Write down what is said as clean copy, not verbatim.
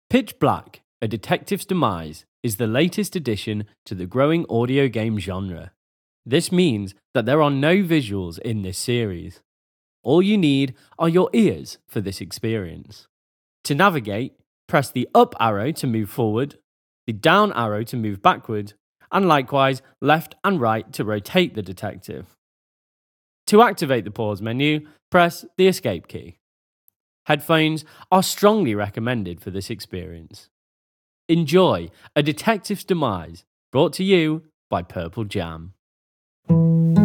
Pitch Black, A Detective's Demise, is the latest addition to the growing audio game genre. This means that there are no visuals in this series. All you need are your ears for this experience. To navigate, press the up arrow to move forward, the down arrow to move backward, and likewise left and right to rotate the detective. To activate the pause menu, press the escape key. Headphones are strongly recommended for this experience. Enjoy A Detective's Demise, brought to you by Purple Jam.